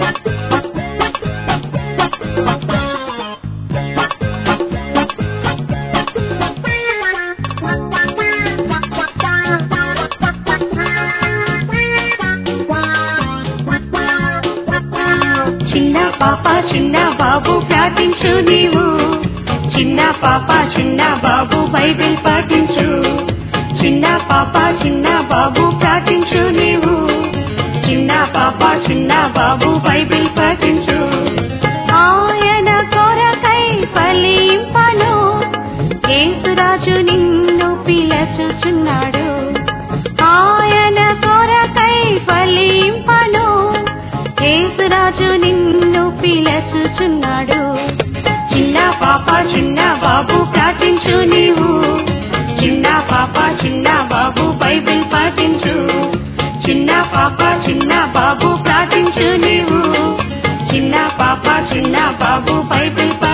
చిన్న బాబు ప్రార్థించు నీవు, చిన్న పాప చిన్న బాబు బైబిల్ పాటించు. చిన్న పాప చిన్న బాబు ప్రార్థించు నీవు, చిన్న పాప చిన్న బాబు బైబిల్ పాటించు. ఆయన కొరకై ఫలింపను యేసురాజు నిన్ను పిలుచుచున్నాడు. ఆయన కొరకై ఫలింపను యేసురాజు నిన్ను పిలుచుచున్నాడు. చిన్న పాప చిన్న బాబు ప్రార్థించు నీవు, చిన్న పాప చిన్న బాబు బైబిల్ పాటించు. చిన్న పాప చిన్న బాబు ప్రార్థించు నీవు, చిన్న పాప చిన్న బాబు బైబిల్